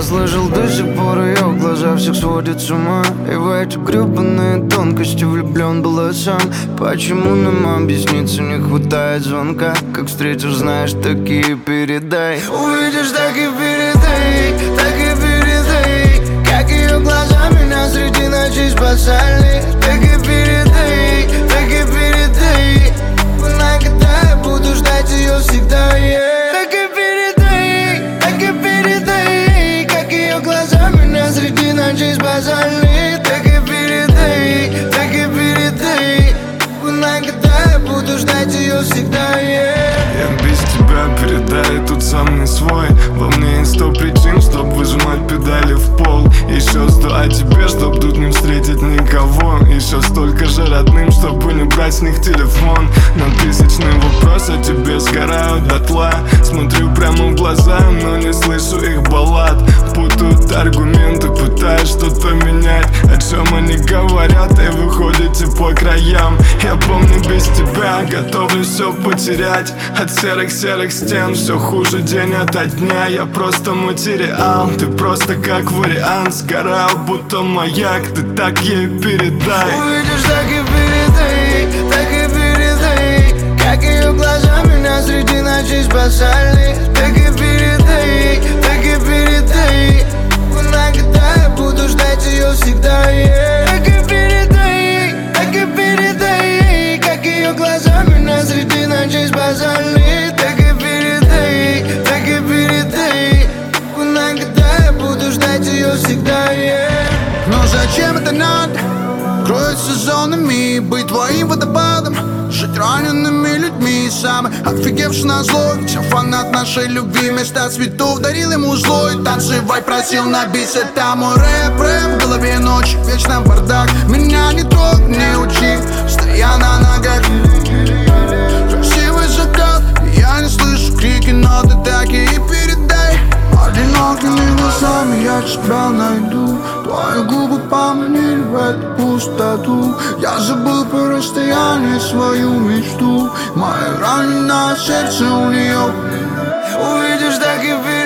слышал, до сих пор ее глаза всех сводят с ума. И в эти гребаные тонкости влюблен был сам. Почему нам объясниться не хватает звонка? Как встретишь, знаешь, такие передай. Увидишь, так и передай, так и передай. Как ее глаза меня среди ночей спасали. Так и передай, так и передай. Когда я буду ждать ее всегда, yeah. Так и передай, так и передай. Как ее глаза меня среди ночей спасали. Так и передай, так и передай. Когда я буду ждать ее всегда, yeah. Я без тебя, передай, тут сам не свой. Во мне есть 100 причин, чтоб выжимать педали в пол. Еще 100 о тебе, чтоб тут не встретить никого. Еще столько же родным, чтобы не брать с них телефон. На тысячный вопрос о тебе сгорают дотла. Смотрю прямо в глаза, но не слышу их баллад. Путают аргументы, пытаюсь что-то менять. О чем они говорят и выходите по краям. Я помню, без тебя готовлю все потерять. От серых-серых стен все хуже день ото дня. Я просто материал, ты просто как вариант. Сгорал, будто маяк, ты так ей передай. Увидишь, так и передай, так и передай. Как ее глаза меня среди ночей спасали. Так и передай, так и передай. Когда я буду ждать ее всегда, yeah. Так и передай, так и передай. Как ее глаза меня среди ночей спасали. Так и передай, так и передай. Когда я буду ждать ее всегда, yeah. Но зачем это надо? Кроется зонами, быть твоим водопадом, жить ранеными людьми. Самый офигевший на злой, ведь я фанат нашей любви. Вместо цветов дарил ему злой. Танцевать просил на бис, это мой рэп, рэп. В голове ночь, вечно бардак. Меня не трогай, не учи, стоя на ногах. Красивый закат, я не слышу крики, но ты так и передай. Одинокими глазами я тебя найду. Твои губы поманили в эту пустоту. Я забыл по расстоянию свою мечту. Мое раненое сердце у нее. Увидишь, так и передай.